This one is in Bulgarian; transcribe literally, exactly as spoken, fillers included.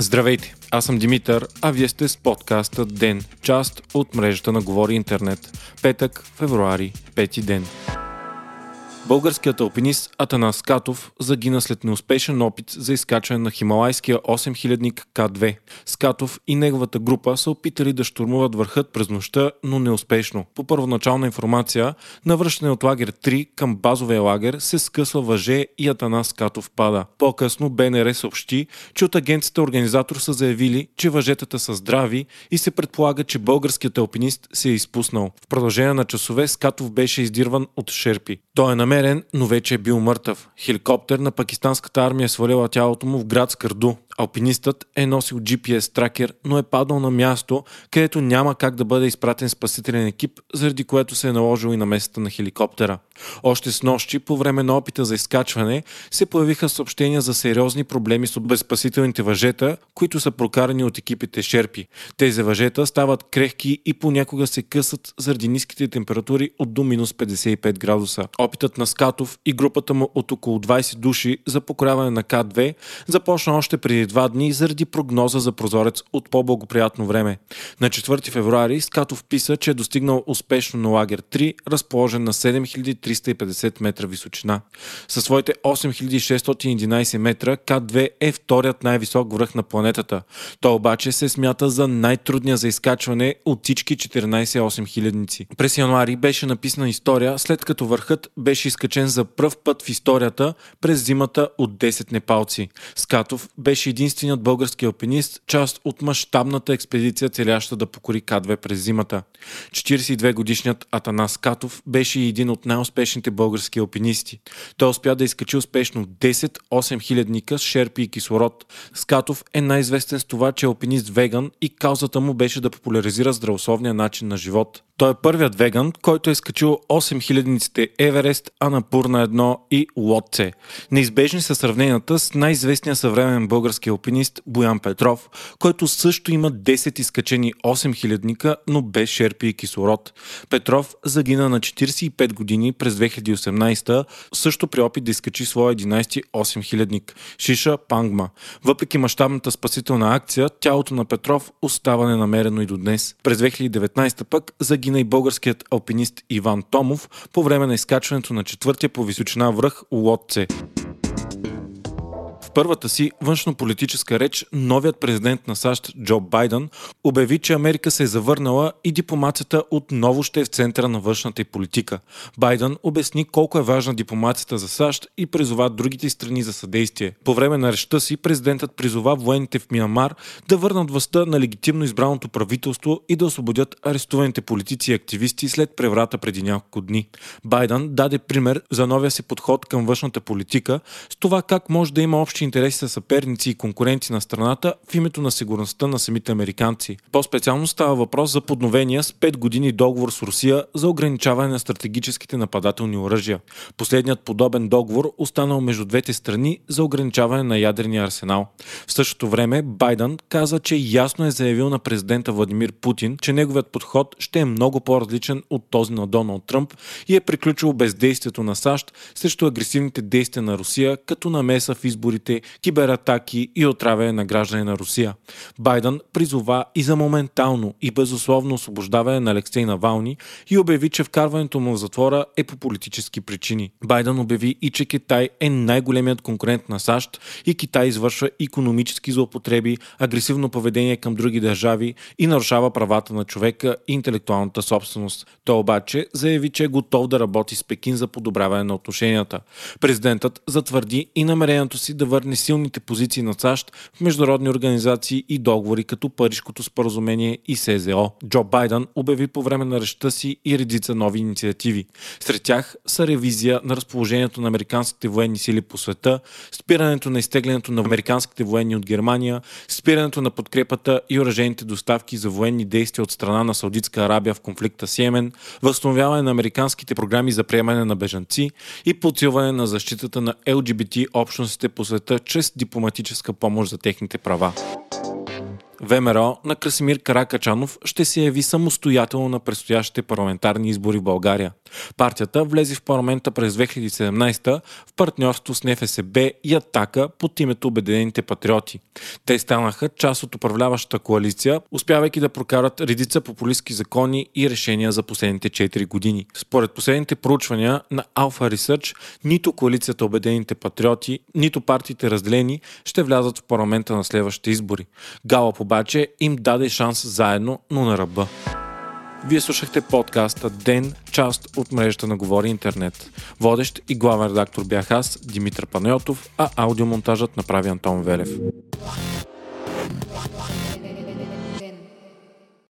Здравейте, аз съм Димитър, а вие сте с подкаста Ден, част от мрежата на Говори Интернет. Петък, февруари, пети ден. Българският алпинист Атанас Скатов загина след неуспешен опит за изкачване на хималайския осем хилядник К две. Скатов и неговата група са опитали да щурмуват върхът през нощта, но неуспешно. По първоначална информация, на връщане от лагер три към базовия лагер се скъсва въже и Атанас Скатов пада. По-късно Б Н Р съобщи, че от агенцията организатор са заявили, че въжетата са здрави и се предполага, че българският алпинист се е изпуснал. В продължение на часове Скатов беше издирван от шерпи. Той е намерен, но вече е бил мъртъв. Хеликоптер на пакистанската армия е свалила тялото му в град Скарду. Алпинистът е носил Джи Пи Ес тракер, но е паднал на място, където няма как да бъде изпратен спасителен екип, заради което се е наложил и намесата на хеликоптера. Още с нощи, по време на опита за изкачване, се появиха съобщения за сериозни проблеми с безспасителните въжета, които са прокарани от екипите шерпи. Тези въжета стават крехки и понякога се късат заради ниските температури от до минус петдесет и пет градуса. Опитът на Скатов и групата му от около двайсет души за покоряване на К две започна още преди два дни заради прогноза за прозорец от по-благоприятно време. На четвърти февруари Скатов писа, че е достигнал успешно на лагер три, разположен на седем хиляди триста и петдесет метра височина. Със своите осем хиляди шестстотин и единайсет метра К две е вторият най-висок връх на планетата. Той обаче се смята за най-трудния за изкачване от всички четиринайсет осем хилядници. През януари беше написана история, след като върхът беше изкачен за пръв път в историята през зимата от десет непалци. Скатов беше единственият български алпинист, част от мащабната експедиция, целяща да покори К две през зимата. четирийсет и две годишният Атанас Скатов беше и един от най-успешните български алпинисти. Той успя да изкачи успешно десет осем хилядника с шерпи и кислород. Скатов е най-известен с това, че е алпинист веган и каузата му беше да популяризира здравословния начин на живот. Той е първият веган, който е изкачил осем хилядниците Еверест, Анапурна едно и Лотце. Неизбежни са сравненията с най-известния съвременен български алпинист Боян Петров, който също има десет изкачени осем хилядника, но без шерпи и кислород. Петров загина на четирийсет и пет години през две хиляди и осемнайсета, също при опит да изкачи своя единайсети осем хилядник Шиша Пангма. Въпреки мащабната спасителна акция, тялото на Петров остава ненамерено и до днес. През две хиляди и деветнайсета пък загина и българският алпинист Иван Томов по време на изкачването на четвъртия по височина връх Лотце. В първата си външнополитическа реч новият президент на САЩ Джо Байдън обяви, че Америка се е завърнала и дипломацията отново ще е в центъра на външната й политика. Байдън обясни колко е важна дипломацията за САЩ и призова другите страни за съдействие. По време на речта си президентът призова военните в Миянмар да върнат властта на легитимно избраното правителство и да освободят арестуваните политици и активисти след преврата преди няколко дни. Байдън даде пример за новия си подход към външната политика с това как може да има общи интереси са съперници и конкуренти на страната в името на сигурността на самите американци. По-специално става въпрос за подновения с пет години договор с Русия за ограничаване на стратегическите нападателни оръжия. Последният подобен договор останал между двете страни за ограничаване на ядрения арсенал. В същото време Байдън каза, че ясно е заявил на президента Владимир Путин, че неговият подход ще е много по-различен от този на Доналд Тръмп и е приключил бездействието на САЩ срещу агресивните действия на Русия, като намеса в изборите, кибератаки и отравяне на граждани на Русия. Байдън призова и за моментално и безусловно освобождаване на Алексей Навални и обяви, че вкарването му в затвора е по политически причини. Байдън обяви и, че Китай е най-големият конкурент на САЩ и Китай извършва икономически злоупотреби, агресивно поведение към други държави и нарушава правата на човека и интелектуалната собственост. Той обаче заяви, че е готов да работи с Пекин за подобряване на отношенията. Президентът затвърди и намерението си да върне силните позиции на САЩ в международни организации и договори като Парижкото споразумение и С З О. Джо Байдън обяви по време на речта си и редица нови инициативи. Сред тях са ревизия на разположението на американските военни сили по света, спирането на изтеглянето на американските военни от Германия, спирането на подкрепата и оръжейните доставки за военни действия от страна на Саудитска Арабия в конфликта с Йемен, възстановяване на американските програми за приемане на бежанци и подсилване на защитата на Ел Джи Би Ти общностите по света чрез дипломатическа помощ за техните права. ВМРО на Красимир Каракачанов ще се яви самостоятелно на предстоящите парламентарни избори в България. Партията влезе в парламента през две хиляди и седемнадесета в партньорство с НФСБ и Атака под името Обединените патриоти. Те станаха част от управляващата коалиция, успявайки да прокарат редица популистки закони и решения за последните четири години. Според последните проучвания на Alpha Research, нито коалицията Обединените патриоти, нито партиите разделени ще влязат в парламента на следващите избори. Галъп обаче им даде шанс заедно, но на ръба. Вие слушахте подкаста Ден, част от мрежата на Говори Интернет. Водещ и главен редактор бях аз, Димитър Панайотов, а аудиомонтажът направи Антон Велев.